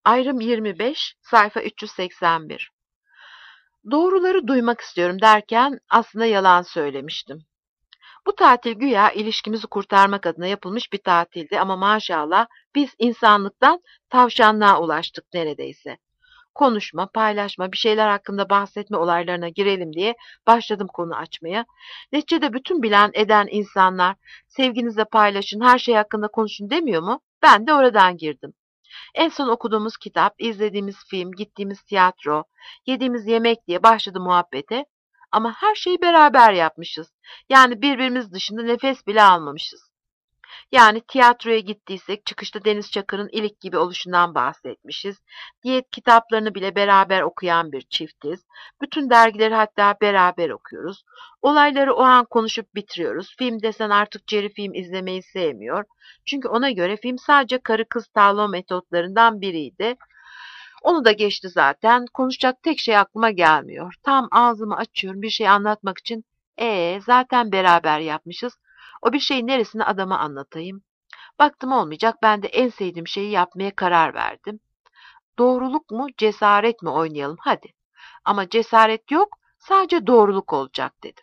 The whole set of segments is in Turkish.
Ayrım 25, sayfa 381. Doğruları duymak istiyorum derken aslında yalan söylemiştim. Bu tatil güya ilişkimizi kurtarmak adına yapılmış bir tatildi ama maşallah biz insanlıktan tavşanlığa ulaştık neredeyse. Konuşma, paylaşma, bir şeyler hakkında bahsetme olaylarına girelim diye başladım konu açmaya. Neticede bütün bilen eden insanlar sevginizle paylaşın, her şey hakkında konuşun demiyor mu? Ben de oradan girdim. En son okuduğumuz kitap, izlediğimiz film, gittiğimiz tiyatro, yediğimiz yemek diye başladı muhabbete. Ama her şeyi beraber yapmışız. Yani birbirimiz dışında nefes bile almamışız. Yani tiyatroya gittiysek çıkışta Deniz Çakır'ın ilik gibi oluşundan bahsetmişiz. Diyet kitaplarını bile beraber okuyan bir çiftiz. Bütün dergileri hatta beraber okuyoruz. Olayları o an konuşup bitiriyoruz. Film desen artık Jerry film izlemeyi sevmiyor. Çünkü ona göre film sadece karı kız tavla metotlarından biriydi. Onu da geçti zaten. Konuşacak tek şey aklıma gelmiyor. Tam ağzımı açıyorum bir şey anlatmak için. Zaten beraber yapmışız. O bir şeyin neresini adama anlatayım? Baktım olmayacak. Ben de en sevdiğim şeyi yapmaya karar verdim. Doğruluk mu, cesaret mi oynayalım hadi. Ama cesaret yok, sadece doğruluk olacak dedim.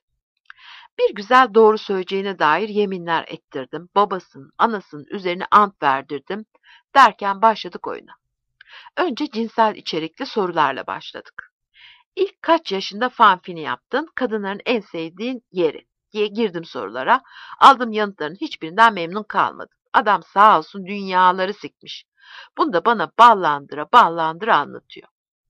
Bir güzel doğru söyleyeceğine dair yeminler ettirdim. Babasının, anasının üzerine ant verdirdim. Derken başladık oyuna. Önce cinsel içerikli sorularla başladık. İlk kaç yaşında fanfini yaptın? Kadınların en sevdiğin yeri diye girdim sorulara. Aldım yanıtların hiçbirinden memnun kalmadım. Adam sağ olsun dünyaları sikmiş. Bunu da bana ballandıra ballandıra anlatıyor.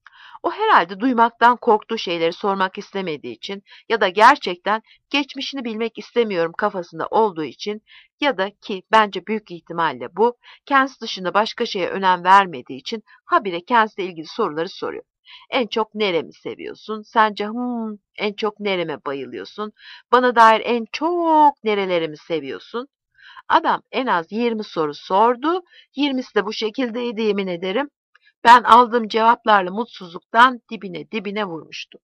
O herhalde duymaktan korktuğu şeyleri sormak istemediği için ya da gerçekten geçmişini bilmek istemiyorum kafasında olduğu için ya da ki bence büyük ihtimalle bu kendisi dışında başka şeye önem vermediği için habire kendisiyle ilgili soruları soruyor. En çok neremi seviyorsun? Sence en çok nereme bayılıyorsun? Bana dair en çok nerelerimi seviyorsun? Adam en az 20 soru sordu. 20'si de bu şekildeydi yemin ederim. Ben aldığım cevaplarla mutsuzluktan dibine dibine vurmuştum.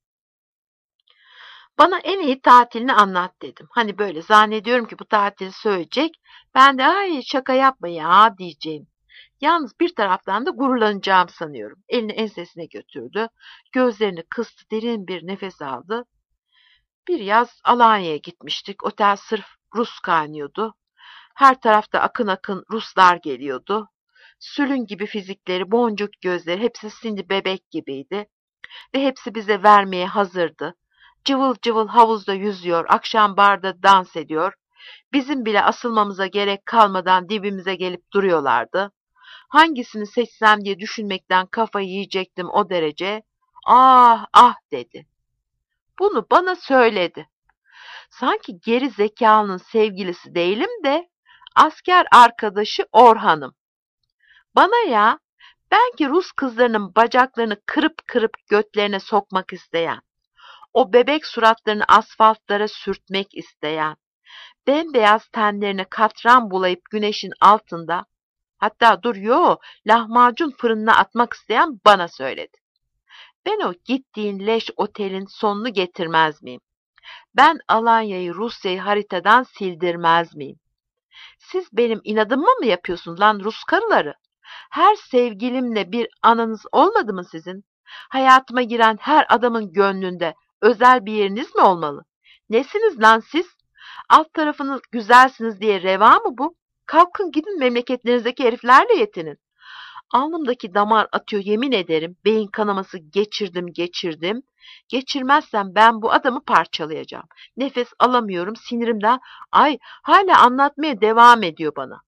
Bana en iyi tatilini anlat dedim. Hani böyle zannediyorum ki bu tatili söyleyecek. Ben de ay şaka yapma ya diyeceğim. Yalnız bir taraftan da gururlanacağım sanıyorum. Elini ensesine götürdü. Gözlerini kıstı, derin bir nefes aldı. Bir yaz Alanya'ya gitmiştik. Otel sırf Rus kaynıyordu. Her tarafta akın akın Ruslar geliyordu. Sülün gibi fizikleri, boncuk gözleri hepsi şimdi bebek gibiydi ve hepsi bize vermeye hazırdı. Cıvıl cıvıl havuzda yüzüyor, akşam barda dans ediyor. Bizim bile asılmamıza gerek kalmadan dibimize gelip duruyorlardı. Hangisini seçsem diye düşünmekten kafayı yiyecektim o derece. Ah ah dedi. Bunu bana söyledi. Sanki geri zekalının sevgilisi değilim de asker arkadaşı Orhan'ım. Bana ya, ben ki Rus kızlarının bacaklarını kırıp kırıp götlerine sokmak isteyen, o bebek suratlarını asfaltlara sürtmek isteyen, bembeyaz tenlerine katran bulayıp güneşin altında, hatta dur lahmacun fırınına atmak isteyen bana söyledi. Ben o gittiğin leş otelin sonunu getirmez miyim? Ben Alanya'yı, Rusya'yı haritadan sildirmez miyim? Siz benim inadımı mı yapıyorsunuz lan Rus karıları? Her sevgilimle bir anınız olmadı mı sizin? Hayatıma giren her adamın gönlünde özel bir yeriniz mi olmalı? Nesiniz lan siz? Alt tarafınız güzelsiniz diye reva mı bu? Kalkın gidin memleketlerinizdeki heriflerle yetinin. Alnımdaki damar atıyor yemin ederim. Beyin kanaması geçirdim. Geçirmezsem ben bu adamı parçalayacağım. Nefes alamıyorum sinirimden. Ay hala anlatmaya devam ediyor bana.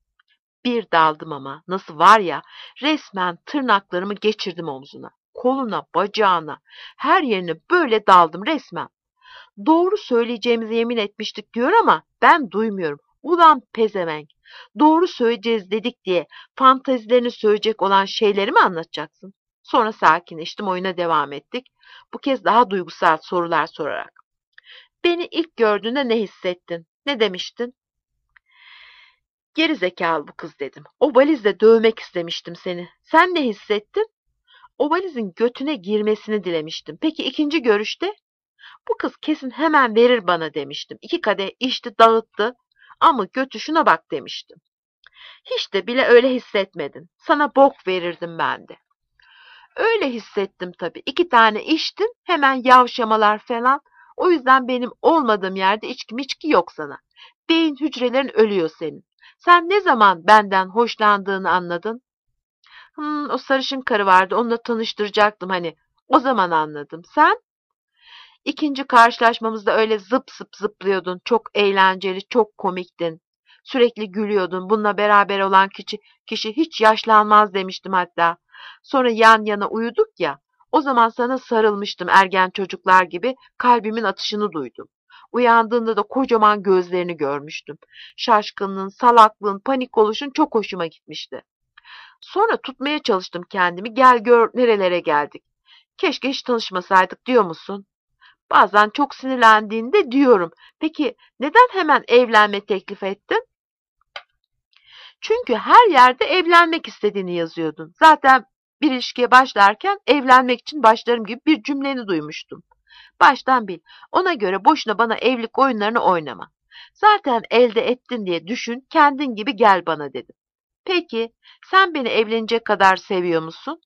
Bir daldım ama nasıl var ya resmen tırnaklarımı geçirdim omzuna. Koluna, bacağına, her yerine böyle daldım resmen. Doğru söyleyeceğimize yemin etmiştik diyor ama ben duymuyorum. Ulan pezevenk. Doğru söyleyeceğiz dedik diye fantazilerini söyleyecek olan şeyleri mi anlatacaksın? Sonra sakinleştim, oyuna devam ettik. Bu kez daha duygusal sorular sorarak. Beni ilk gördüğünde ne hissettin? Ne demiştin? Geri zekalı bu kız dedim. O valizle dövmek istemiştim seni. Sen ne hissettin? O valizin götüne girmesini dilemiştim. Peki ikinci görüşte? Bu kız kesin hemen verir bana demiştim. 2 kadeh içti dağıttı ama götü şuna bak demiştim. Hiç de bile öyle hissetmedin. Sana bok verirdim ben de. Öyle hissettim tabii. 2 tane içtin, hemen yavşamalar falan. O yüzden benim olmadığım yerde içki yok sana. Beyin hücrelerin ölüyor senin. Sen ne zaman benden hoşlandığını anladın? O sarışın karı vardı, onunla tanıştıracaktım hani. O zaman anladım. Sen? İkinci karşılaşmamızda öyle zıp zıp zıplıyordun. Çok eğlenceli, çok komiktin. Sürekli gülüyordun. Bununla beraber olan kişi hiç yaşlanmaz demiştim hatta. Sonra yan yana uyuduk ya. O zaman sana sarılmıştım ergen çocuklar gibi. Kalbimin atışını duydum. Uyandığında da kocaman gözlerini görmüştüm. Şaşkınlığın, salaklığın, panik oluşun çok hoşuma gitmişti. Sonra tutmaya çalıştım kendimi. Gel gör nerelere geldik. Keşke hiç tanışmasaydık diyor musun? Bazen çok sinirlendiğinde diyorum. Peki neden hemen evlenme teklif ettin? Çünkü her yerde evlenmek istediğini yazıyordun. Zaten bir ilişkiye başlarken evlenmek için başlarım gibi bir cümleni duymuştum. Baştan bil. Ona göre boşuna bana evlilik oyunlarını oynama. Zaten elde ettin diye düşün, kendin gibi gel bana dedim. Peki, sen beni evlenecek kadar seviyor musun?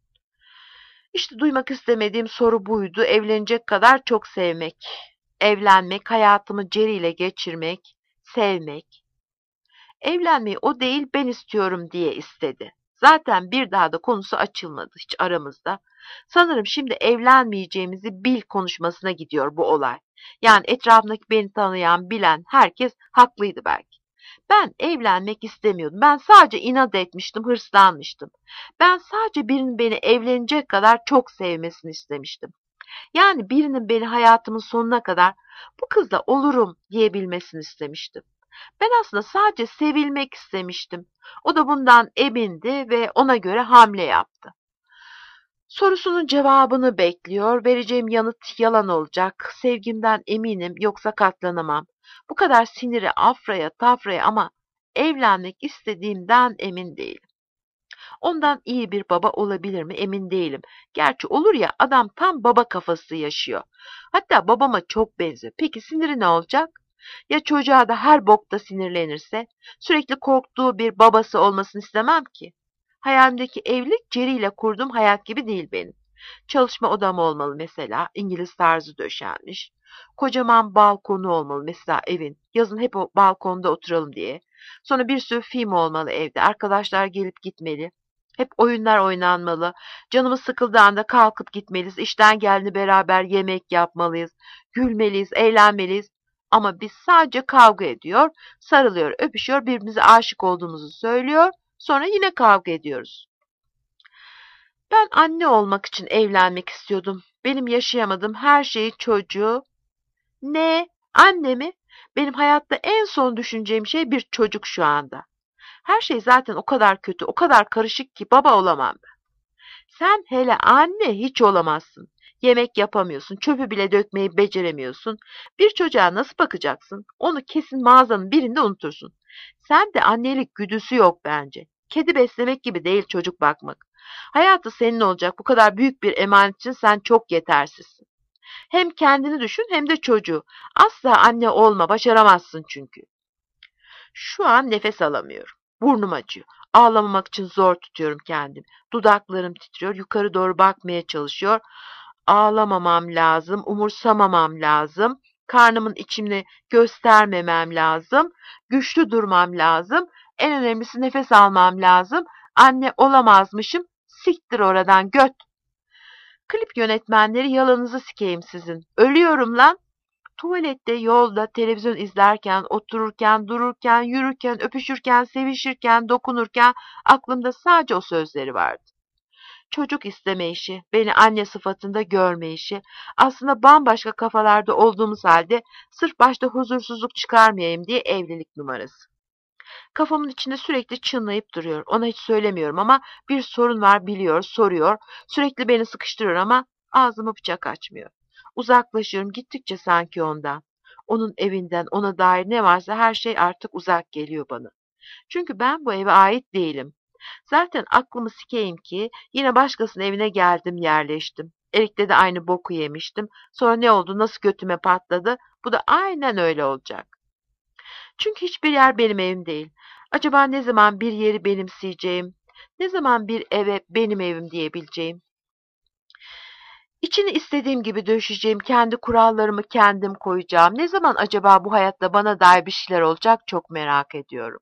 İşte duymak istemediğim soru buydu. Evlenecek kadar çok sevmek. Evlenmek, hayatımı Jerry ile geçirmek, sevmek. Evlenmeyi o değil ben istiyorum diye istedi. Zaten bir daha da konusu açılmadı hiç aramızda. Sanırım şimdi evlenmeyeceğimizi bil konuşmasına gidiyor bu olay. Yani etrafındaki beni tanıyan, bilen herkes haklıydı belki. Ben evlenmek istemiyordum. Ben sadece inat etmiştim, hırslanmıştım. Ben sadece birinin beni evlenecek kadar çok sevmesini istemiştim. Yani birinin beni hayatımın sonuna kadar bu kızla olurum diyebilmesini istemiştim. Ben aslında sadece sevilmek istemiştim. O da bundan emindi ve ona göre hamle yaptı. Sorusunun cevabını bekliyor. Vereceğim yanıt yalan olacak. Sevgimden eminim yoksa katlanamam. Bu kadar siniri afraya tafraya ama evlenmek istediğimden emin değilim. Ondan iyi bir baba olabilir mi emin değilim. Gerçi olur ya adam tam baba kafası yaşıyor. Hatta babama çok benziyor. Peki siniri ne olacak? Ya çocuğa da her bokta sinirlenirse? Sürekli korktuğu bir babası olmasını istemem ki. Hayalimdeki evlilik Jerry ile kurduğum hayat gibi değil benim. Çalışma odam olmalı mesela, İngiliz tarzı döşenmiş. Kocaman balkonu olmalı mesela evin. Yazın hep o balkonda oturalım diye. Sonra bir sürü film olmalı evde. Arkadaşlar gelip gitmeli. Hep oyunlar oynanmalı. Canımız sıkıldığı anda kalkıp gitmeliyiz. İşten geldiğinde beraber yemek yapmalıyız. Gülmeliyiz, eğlenmeliyiz. Ama biz sadece kavga ediyor, sarılıyor, öpüşüyor, birbirimize aşık olduğumuzu söylüyor. Sonra yine kavga ediyoruz. Ben anne olmak için evlenmek istiyordum. Benim yaşayamadığım her şeyi çocuğu. Ne? Anne mi? Benim hayatta en son düşüneceğim şey bir çocuk şu anda. Her şey zaten o kadar kötü, o kadar karışık ki baba olamam ben. Sen hele anne hiç olamazsın. Yemek yapamıyorsun, çöpü bile dökmeyi beceremiyorsun. Bir çocuğa nasıl bakacaksın? Onu kesin mağazanın birinde unutursun. Sen de annelik güdüsü yok bence. Kedi beslemek gibi değil çocuk bakmak. Hayatı senin olacak bu kadar büyük bir emanet için sen çok yetersizsin. Hem kendini düşün hem de çocuğu. Asla anne olma, başaramazsın çünkü. Şu an nefes alamıyorum. Burnum acıyor. Ağlamamak için zor tutuyorum kendimi. Dudaklarım titriyor. Yukarı doğru bakmaya çalışıyor. Ağlamamam lazım. Umursamamam lazım. Karnımın içini göstermemem lazım. Güçlü durmam lazım. En önemlisi nefes almam lazım. Anne olamazmışım. Siktir oradan göt. Klip yönetmenleri yalanınızı sikeyim sizin. Ölüyorum lan. Tuvalette, yolda, televizyon izlerken, otururken, dururken, yürürken, öpüşürken, sevişirken, dokunurken aklımda sadece o sözleri vardı. Çocuk isteme işi, beni anne sıfatında görme işi, aslında bambaşka kafalarda olduğumuz halde sırf başta huzursuzluk çıkarmayayım diye evlilik numarası. Kafamın içinde sürekli çınlayıp duruyor. Ona hiç söylemiyorum ama bir sorun var biliyor, soruyor. Sürekli beni sıkıştırıyor ama ağzımı bıçak açmıyor. Uzaklaşıyorum gittikçe sanki ondan. Onun evinden, ona dair ne varsa her şey artık uzak geliyor bana. Çünkü ben bu eve ait değilim. Zaten aklımı sikeyim ki yine başkasının evine geldim yerleştim. Erik'te de aynı boku yemiştim. Sonra ne oldu, nasıl götüme patladı? Bu da aynen öyle olacak. Çünkü hiçbir yer benim evim değil. Acaba ne zaman bir yeri benimseyeceğim? Ne zaman bir eve benim evim diyebileceğim? İçini istediğim gibi döşeceğim, kendi kurallarımı kendim koyacağım. Ne zaman acaba bu hayatta bana dair bir şeyler olacak çok merak ediyorum.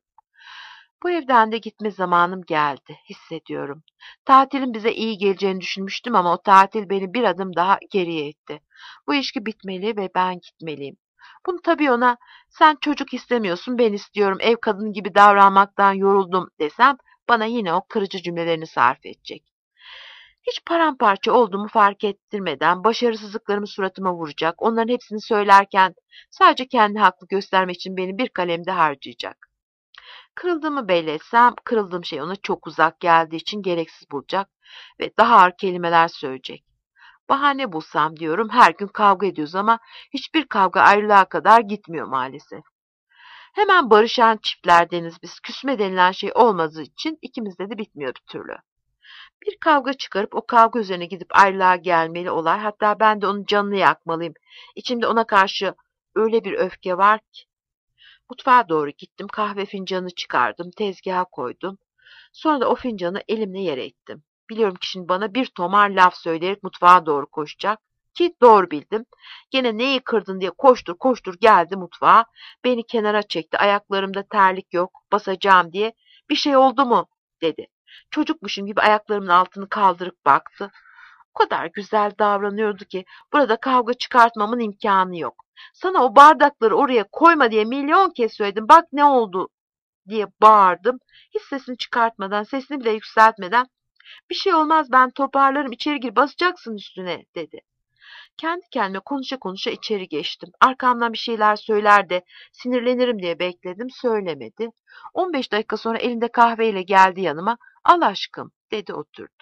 Bu evden de gitme zamanım geldi, hissediyorum. Tatilin bize iyi geleceğini düşünmüştüm ama o tatil beni bir adım daha geriye itti. Bu ilişki bitmeli ve ben gitmeliyim. Bunu tabii ona sen çocuk istemiyorsun ben istiyorum ev kadını gibi davranmaktan yoruldum desem bana yine o kırıcı cümlelerini sarf edecek. Hiç paramparça olduğumu fark ettirmeden başarısızlıklarımı suratıma vuracak. Onların hepsini söylerken sadece kendi haklı göstermek için beni bir kalemde harcayacak. Kırıldığımı belli etsem kırıldığım şey ona çok uzak geldiği için gereksiz bulacak ve daha ağır kelimeler söyleyecek. Bahane bulsam diyorum her gün kavga ediyoruz ama hiçbir kavga ayrılığa kadar gitmiyor maalesef. Hemen barışan çiftlerdeniz biz küsme denilen şey olmadığı için ikimizde de bitmiyor bir türlü. Bir kavga çıkarıp o kavga üzerine gidip ayrılığa gelmeli olay. Hatta ben de onun canını yakmalıyım. İçimde ona karşı öyle bir öfke var ki. Mutfağa doğru gittim. Kahve fincanı çıkardım. Tezgaha koydum. Sonra da o fincanı elimle yere ittim. Biliyorum ki şimdi bana bir tomar laf söyleyerek mutfağa doğru koşacak. Ki doğru bildim. Gene neyi kırdın diye koştur koştur geldi mutfağa. Beni kenara çekti. Ayaklarımda terlik yok. Basacağım diye. Bir şey oldu mu? Dedi. Çocukmuşum gibi ayaklarımın altını kaldırıp baktı. O kadar güzel davranıyordu ki burada kavga çıkartmamın imkanı yok. Sana o bardakları oraya koyma diye milyon kez söyledim. Bak ne oldu diye bağırdım. Hiç sesini çıkartmadan, sesini bile yükseltmeden bir şey olmaz ben toparlarım içeri gir basacaksın üstüne dedi. Kendi kendime konuşa konuşa içeri geçtim. Arkamdan bir şeyler söyler de sinirlenirim diye bekledim. Söylemedi. 15 dakika sonra elinde kahveyle geldi yanıma. Al aşkım dedi oturdu.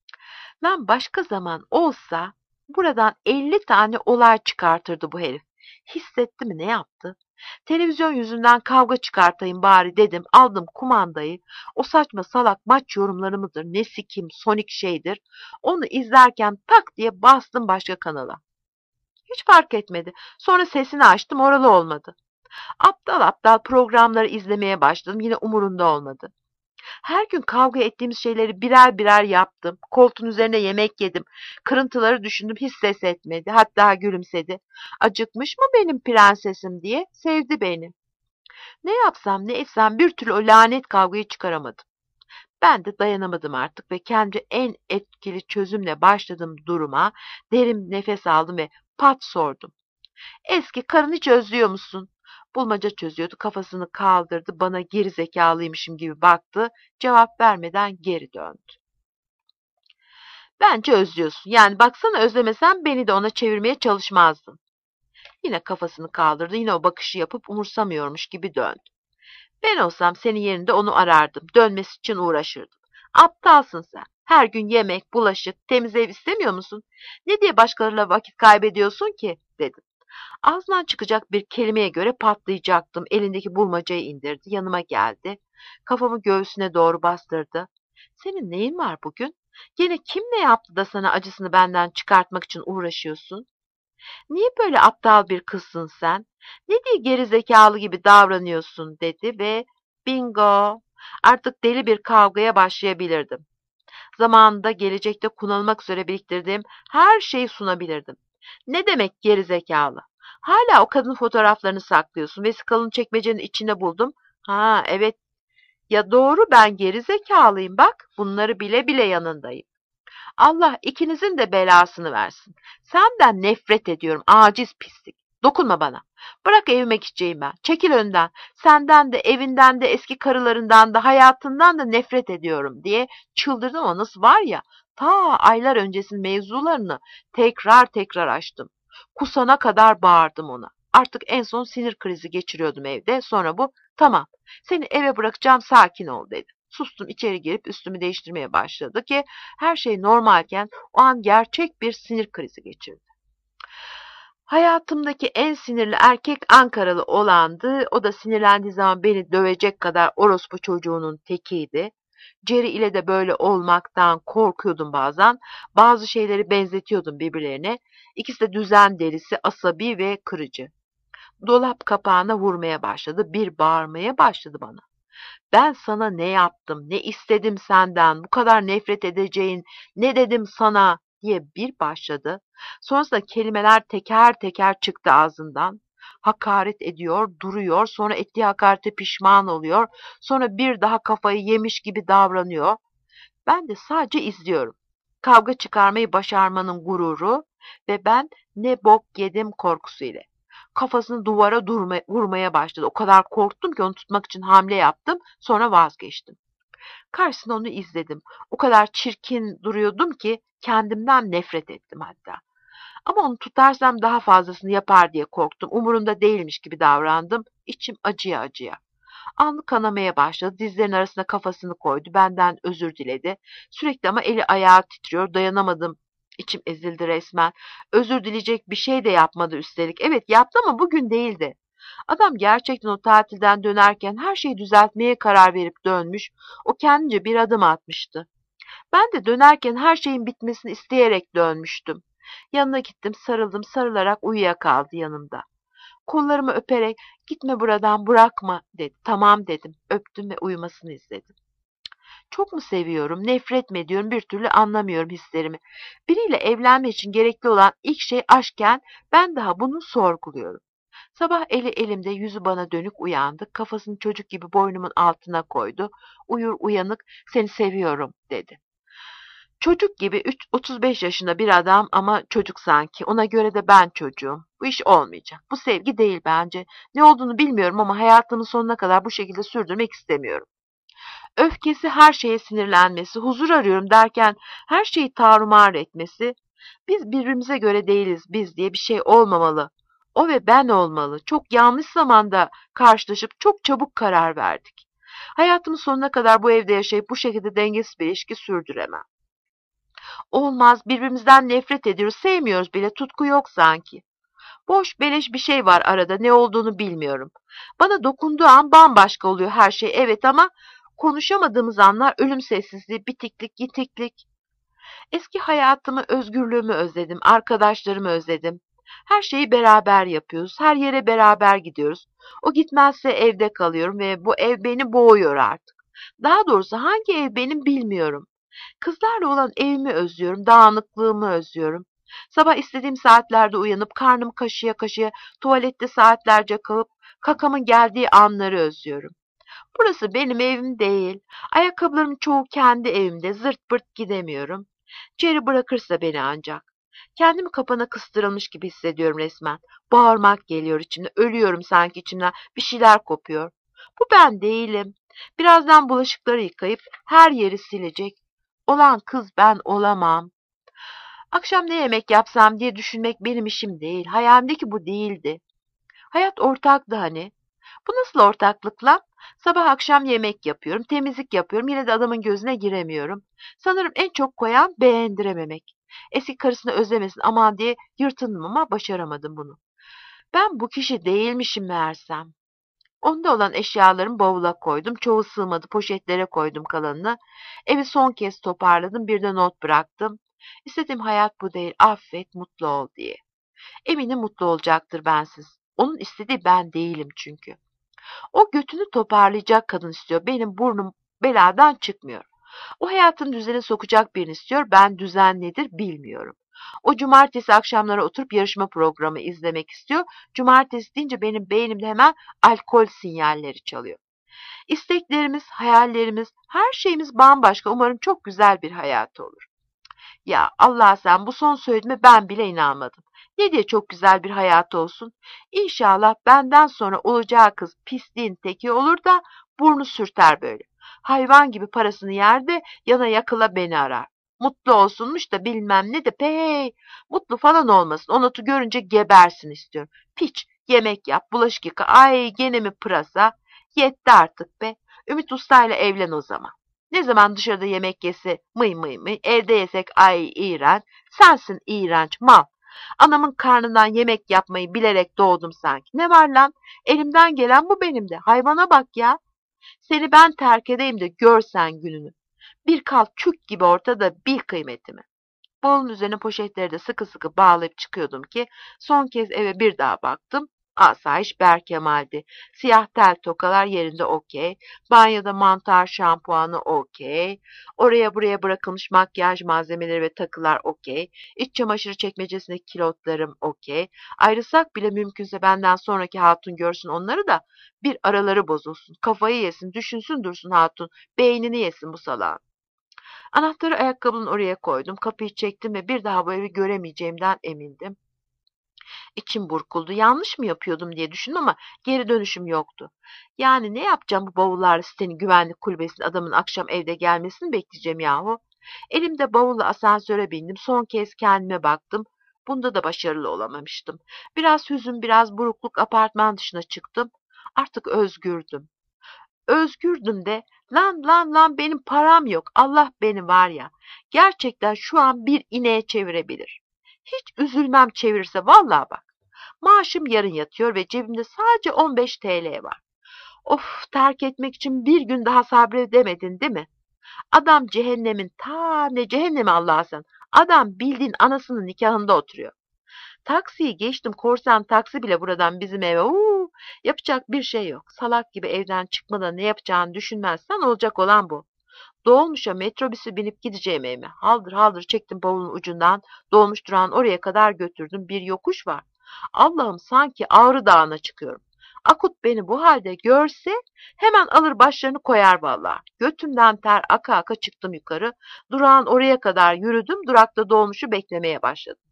Lan başka zaman olsa buradan 50 tane olay çıkartırdı bu herif. Hissetti mi ne yaptı? Televizyon yüzünden kavga çıkartayım bari dedim. Aldım kumandayı. O saçma salak maç yorumları mıdır? Nesi kim? Sonic şeydir. Onu izlerken tak diye bastım başka kanala. Hiç fark etmedi. Sonra sesini açtım oralı olmadı. Aptal aptal programları izlemeye başladım. Yine umurunda olmadı. Her gün kavga ettiğimiz şeyleri birer birer yaptım. Koltuğun üzerine yemek yedim. Kırıntıları düşündüm hiç ses etmedi. Hatta gülümsedi. Acıkmış mı benim prensesim diye sevdi beni. Ne yapsam ne etsem bir türlü o lanet kavgayı çıkaramadım. Ben de dayanamadım artık ve kendi en etkili çözümle başladığım duruma derin nefes aldım ve pat sordum. Eski karın hiç özlüyor musun? Bulmaca çözüyordu, kafasını kaldırdı, bana geri zekalıymışım gibi baktı, cevap vermeden geri döndü. Bence özlüyorsun. Yani baksana özlemesen beni de ona çevirmeye çalışmazdın. Yine kafasını kaldırdı, yine o bakışı yapıp umursamıyormuş gibi döndü. Ben olsam senin yerinde onu arardım, dönmesi için uğraşırdım. Aptalsın sen. Her gün yemek, bulaşık, temiz ev istemiyor musun? Ne diye başkalarıyla vakit kaybediyorsun ki? Dedim. Ağzından çıkacak bir kelimeye göre patlayacaktım. Elindeki bulmacayı indirdi, yanıma geldi. Kafamı göğsüne doğru bastırdı. Senin neyin var bugün? Yine kim ne yaptı da sana acısını benden çıkartmak için uğraşıyorsun? Niye böyle aptal bir kızsın sen? Ne diye geri zekalı gibi davranıyorsun dedi ve bingo! Artık deli bir kavgaya başlayabilirdim. Zamanında gelecekte kullanılmak üzere biriktirdiğim her şeyi sunabilirdim. Ne demek geri zekalı? Hala o kadın fotoğraflarını saklıyorsun. Vesikalını çekmecenin içinde buldum. Ha evet ya doğru ben geri zekalıyım bak. Bunları bile bile yanındayım. Allah ikinizin de belasını versin. Senden nefret ediyorum aciz pislik. Dokunma bana. Bırak evime gideceğim ben. Çekil önden. Senden de evinden de eski karılarından da hayatından da nefret ediyorum diye çıldırdım ama nasıl var ya ta aylar öncesinin mevzularını tekrar tekrar açtım. Kusana kadar bağırdım ona. Artık en son sinir krizi geçiriyordum evde. Sonra bu tamam seni eve bırakacağım sakin ol dedi. Sustum içeri girip üstümü değiştirmeye başladı ki her şey normalken o an gerçek bir sinir krizi geçirdi. Hayatımdaki en sinirli erkek Ankaralı olandı. O da sinirlendiği zaman beni dövecek kadar orospu çocuğunun tekiydi. Jerry ile de böyle olmaktan korkuyordum bazen. Bazı şeyleri benzetiyordum birbirlerine. İkisi de düzen delisi, asabi ve kırıcı. Dolap kapağına vurmaya başladı. Bir bağırmaya başladı bana. Ben sana ne yaptım, ne istedim senden, bu kadar nefret edeceğin, ne dedim sana diye bir başladı. Sonrasında kelimeler teker teker çıktı ağzından. Hakaret ediyor, duruyor, sonra ettiği hakarete pişman oluyor, sonra bir daha kafayı yemiş gibi davranıyor. Ben de sadece izliyorum. Kavga çıkarmayı başarmanın gururu ve ben ne bok yedim korkusuyla. Kafasını duvara vurmaya başladı. O kadar korktum ki onu tutmak için hamle yaptım. Sonra vazgeçtim. Karşısında onu izledim. O kadar çirkin duruyordum ki kendimden nefret ettim hatta. Ama onu tutarsam daha fazlasını yapar diye korktum. Umurunda değilmiş gibi davrandım. İçim acıya acıya. Alnı kanamaya başladı. Dizlerinin arasına kafasını koydu. Benden özür diledi. Sürekli ama eli ayağı titriyor. Dayanamadım. İçim ezildi resmen. Özür dileyecek bir şey de yapmadı üstelik. Evet yaptı ama bugün değildi. Adam gerçekten o tatilden dönerken her şeyi düzeltmeye karar verip dönmüş. O kendince bir adım atmıştı. Ben de dönerken her şeyin bitmesini isteyerek dönmüştüm. Yanına gittim, sarıldım, sarılarak uyuyakaldı yanımda. Kollarımı öperek gitme buradan bırakma dedi. Tamam dedim. Öptüm ve uyumasını izledim. Çok mu seviyorum, nefret mi ediyorum bir türlü anlamıyorum hislerimi. Biriyle evlenmek için gerekli olan ilk şey aşkken ben daha bunu sorguluyorum. Sabah eli elimde yüzü bana dönük uyandı. Kafasını çocuk gibi boynumun altına koydu. Uyur uyanık seni seviyorum dedi. Çocuk gibi 35 yaşında bir adam ama çocuk sanki. Ona göre de ben çocuğum. Bu iş olmayacak. Bu sevgi değil bence. Ne olduğunu bilmiyorum ama hayatımın sonuna kadar bu şekilde sürdürmek istemiyorum. Öfkesi, her şeye sinirlenmesi, huzur arıyorum derken her şeyi tarumar etmesi. Biz birbirimize göre değiliz biz diye bir şey olmamalı. O ve ben olmalı. Çok yanlış zamanda karşılaşıp çok çabuk karar verdik. Hayatımın sonuna kadar bu evde yaşayıp bu şekilde dengesiz bir ilişki sürdüremem. Olmaz, birbirimizden nefret ediyoruz, sevmiyoruz bile, tutku yok sanki. Boş beleş bir şey var arada, ne olduğunu bilmiyorum. Bana dokunduğu an bambaşka oluyor her şey, evet ama konuşamadığımız anlar ölüm sessizliği, bitiklik, yitiklik. Eski hayatımı, özgürlüğümü özledim, arkadaşlarımı özledim. Her şeyi beraber yapıyoruz, her yere beraber gidiyoruz. O gitmezse evde kalıyorum ve bu ev beni boğuyor artık. Daha doğrusu hangi ev benim bilmiyorum. Kızlarla olan evimi özlüyorum, dağınıklığımı özlüyorum. Sabah istediğim saatlerde uyanıp karnımı kaşıya kaşıya tuvalette saatlerce kalıp kakamın geldiği anları özlüyorum. Burası benim evim değil. Ayakkabılarımın çoğu kendi evimde, zırt pırt gidemiyorum. Jerry bırakırsa beni ancak. Kendimi kapana kıstırılmış gibi hissediyorum resmen. Bağırmak geliyor içimde, ölüyorum sanki içimden, bir şeyler kopuyor. Bu ben değilim. Birazdan bulaşıkları yıkayıp her yeri silecek olan kız ben olamam. Akşam ne yemek yapsam diye düşünmek benim işim değil. Hayalimdeki bu değildi. Hayat ortaktı hani. Bu nasıl ortaklık lan? Sabah akşam yemek yapıyorum, temizlik yapıyorum, yine de adamın gözüne giremiyorum. Sanırım en çok koyan beğendirememek. Eski karısını özlemesin aman diye yırtındım ama başaramadım bunu. Ben bu kişi değilmişim meğersem. Onda olan eşyalarımı bavula koydum. Çoğu sığmadı, poşetlere koydum kalanını. Evi son kez toparladım, bir de not bıraktım. İstediğim hayat bu değil, affet, mutlu ol diye. Eminim mutlu olacaktır bensiz. Onun istediği ben değilim çünkü. O götünü toparlayacak kadın istiyor. Benim burnum beladan çıkmıyor. O hayatın düzene sokacak birini istiyor. Ben düzen nedir bilmiyorum. O cumartesi akşamları oturup yarışma programı izlemek istiyor. Cumartesi deyince benim beynimde hemen alkol sinyalleri çalıyor. İsteklerimiz, hayallerimiz, her şeyimiz bambaşka. Umarım çok güzel bir hayatı olur. Ya Allah sen bu son söylediğime ben bile inanmadım. Ne diye çok güzel bir hayatı olsun. İnşallah benden sonra olacağı kız pisliğin teki olur da burnu sürter böyle. Hayvan gibi parasını yer de yana yakıla beni arar. Mutlu olsunmuş da bilmem ne de pey. Mutlu falan olmasın. O notu görünce gebersin istiyorum. Piç, yemek yap, bulaşık yıka. Ay gene mi pırasa? Yetti artık be. Ümit Usta'yla evlen o zaman. Ne zaman dışarıda yemek yese mıy mıy mıy, evde yesek ay iğrenç, sensin iğrenç mal. Anamın karnından yemek yapmayı bilerek doğdum sanki. Ne var lan? Elimden gelen bu benim de. Hayvana bak ya. Seni ben terk edeyim de görsen gününü. Bir kal kük gibi ortada bil kıymetimi. Bavulun üzerine poşetleri de sıkı sıkı bağlayıp çıkıyordum ki son kez eve bir daha baktım. Asayiş Berkemal'di. Siyah tel tokalar yerinde okey. Banyoda mantar şampuanı okey. Oraya buraya bırakılmış makyaj malzemeleri ve takılar okey. İç çamaşırı çekmecesindeki kilotlarım okey. Ayrılsak bile mümkünse benden sonraki hatun görsün onları da bir araları bozulsun. Kafayı yesin, düşünsün dursun hatun. Beynini yesin bu salağın. Anahtarı ayakkabının oraya koydum. Kapıyı çektim ve bir daha bu evi göremeyeceğimden emindim. İçim burkuldu. Yanlış mı yapıyordum diye düşündüm ama geri dönüşüm yoktu. Yani ne yapacağım bu bavullarla sitenin güvenlik kulübesinin adamın akşam evde gelmesini bekleyeceğim yahu. Elimde bavulla asansöre bindim. Son kez kendime baktım. Bunda da başarılı olamamıştım. Biraz hüzün, biraz burukluk apartman dışına çıktım. Artık özgürdüm. Özgürdüm de lan benim param yok. Allah beni var ya. Gerçekten şu an bir ineğe çevirebilir. Hiç üzülmem çevirirse vallahi bak. Maaşım yarın yatıyor ve cebimde sadece 15 TL var. Of, terk etmek için bir gün daha sabredemedin değil mi? Adam cehennemin ta ne cehennemi Allah'a sen. Adam bildiğin anasının nikahında oturuyor. Taksiyi geçtim, korsan taksi bile buradan bizim eve. Yapacak bir şey yok. Salak gibi evden çıkmadan ne yapacağını düşünmezsen olacak olan bu. Dolmuşa metrobüsü binip gideceğim evime. Haldır haldır çektim bavulun ucundan. Dolmuş durağın oraya kadar götürdüm. Bir yokuş var. Allah'ım sanki Ağrı Dağı'na çıkıyorum. Akut beni bu halde görse hemen alır başlarını koyar vallahi. Götümden ter aka aka çıktım yukarı. Durağın oraya kadar yürüdüm. Durakta dolmuşu beklemeye başladım.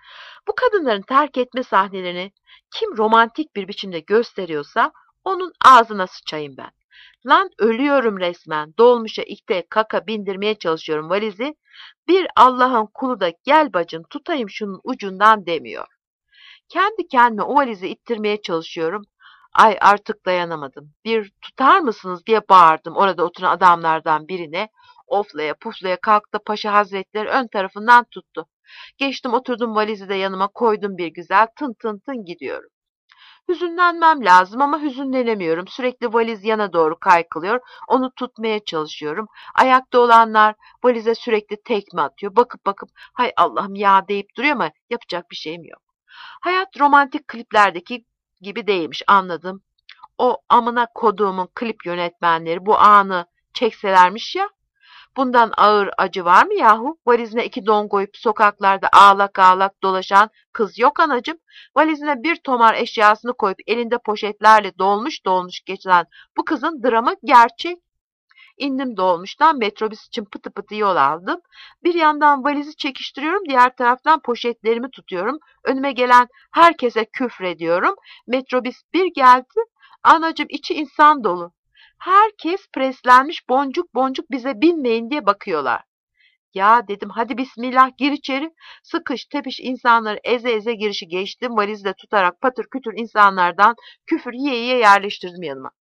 Bu kadınların terk etme sahnelerini kim romantik bir biçimde gösteriyorsa onun ağzına sıçayım ben. Lan ölüyorum resmen. Dolmuşa ikte kaka bindirmeye çalışıyorum valizi. Bir Allah'ın kulu da gel bacım tutayım şunun ucundan demiyor. Kendi kendime o valizi ittirmeye çalışıyorum. Ay artık dayanamadım. Bir tutar mısınız diye bağırdım orada oturan adamlardan birine. Oflaya puflaya kalktı paşa hazretleri ön tarafından tuttu. Geçtim oturdum valizi de yanıma koydum bir güzel tın tın tın gidiyorum. Hüzünlenmem lazım ama hüzünlenemiyorum. Sürekli valiz yana doğru kaykılıyor. Onu tutmaya çalışıyorum. Ayakta olanlar valize sürekli tekme atıyor. Bakıp bakıp hay Allah'ım ya deyip duruyor ama yapacak bir şeyim yok. Hayat romantik kliplerdeki gibi değilmiş anladım. O amına koduğumun klip yönetmenleri bu anı çekselermiş ya. Bundan ağır acı var mı yahu? Valizine 2 don koyup sokaklarda ağlak ağlak dolaşan kız yok anacım. Valizine bir tomar eşyasını koyup elinde poşetlerle dolmuş dolmuş geçen bu kızın dramı gerçek. İndim dolmuştan metrobüs için pıtı pıtı yol aldım. Bir yandan valizi çekiştiriyorum, diğer taraftan poşetlerimi tutuyorum. Önüme gelen herkese küfrediyorum. Metrobüs bir geldi, anacım içi insan dolu. Herkes preslenmiş boncuk boncuk bize binmeyin diye bakıyorlar. Ya dedim hadi bismillah gir içeri. Sıkış tepiş insanları eze eze girişi geçtim. Valizle tutarak patır kütür insanlardan küfür yiye yiye yerleştirdim yanıma.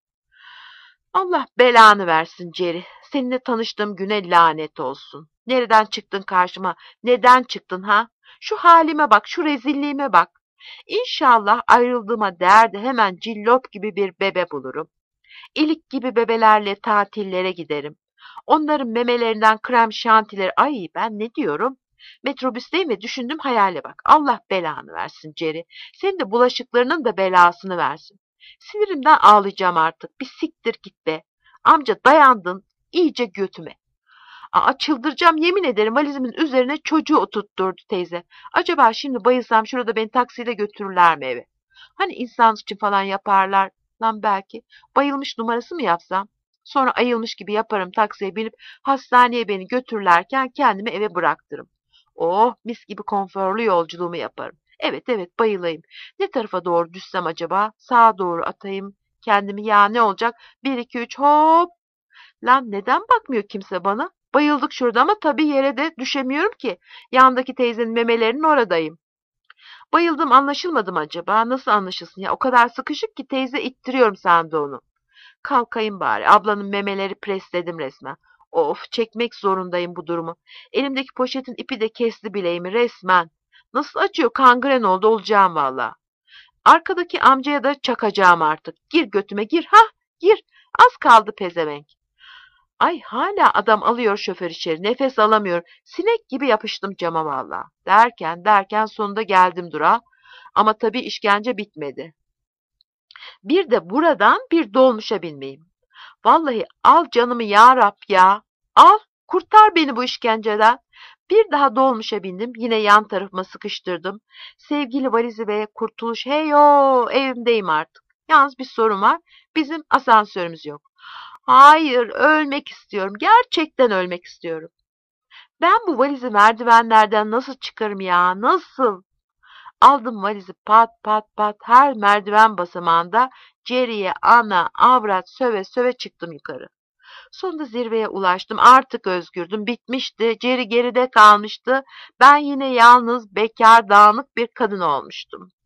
Allah belanı versin Ceri. Seninle tanıştığım güne lanet olsun. Nereden çıktın karşıma? Neden çıktın ha? Şu halime bak, şu rezilliğime bak. İnşallah ayrıldığıma değer de hemen cillop gibi bir bebe bulurum. İlik gibi bebelerle tatillere giderim. Onların memelerinden krem şantileri. Ay ben ne diyorum? Metrobüsteyim ve düşündüm hayale bak. Allah belanı versin Ceri. Senin de bulaşıklarının da belasını versin. Sinirimden ağlayacağım artık. Bir siktir git be. Amca dayandın iyice götüme. Çıldıracağım yemin ederim valizimin üzerine çocuğu oturtturdu teyze. Acaba şimdi bayılsam şurada beni taksiyle götürürler mi eve? Hani insan için falan yaparlar lan belki. Bayılmış numarası mı yapsam? Sonra ayılmış gibi yaparım taksiye binip hastaneye beni götürürlerken kendimi eve bıraktırım. Oh mis gibi konforlu yolculuğumu yaparım. Evet evet bayılayım. Ne tarafa doğru düşsem acaba? Sağa doğru atayım. Kendimi ya ne olacak? Bir iki üç hop. Lan neden bakmıyor kimse bana? Bayıldık şurada ama tabii yere de düşemiyorum ki. Yandaki teyzenin memelerinin oradayım. Bayıldım anlaşılmadı mı acaba? Nasıl anlaşılsın ya? O kadar sıkışık ki teyze ittiriyorum sandı onu. Kalkayım bari. Ablanın memeleri presledim resmen. Of çekmek zorundayım bu durumu. Elimdeki poşetin ipi de kesti bileğimi resmen. Nasıl acıyor? Kangren oldu olacağım valla. Arkadaki amcaya da çakacağım artık. Gir götüme gir. Ha gir. Az kaldı pezevenk. Ay hala adam alıyor şoför içeri. Nefes alamıyor. Sinek gibi yapıştım cama valla. Derken sonunda geldim durağa. Ama tabii işkence bitmedi. Bir de buradan bir dolmuşa binmeyeyim. Vallahi al canımı ya Rab ya. Al, kurtar beni bu işkenceden. Bir daha dolmuşa bindim. Yine yan tarafıma sıkıştırdım. Sevgili valizi beye kurtuluş. Heyo, evimdeyim artık. Yalnız bir sorun var. Bizim asansörümüz yok. Hayır, ölmek istiyorum. Gerçekten ölmek istiyorum. Ben bu valizi merdivenlerden nasıl çıkarım ya? Nasıl? Aldım valizi pat pat pat her merdiven basamağında Jerry'e ana avrat söve söve çıktım yukarı. Sonunda zirveye ulaştım. Artık özgürdüm. Bitmişti. Jerry geride kalmıştı. Ben yine yalnız, bekar, dağınık bir kadın olmuştum.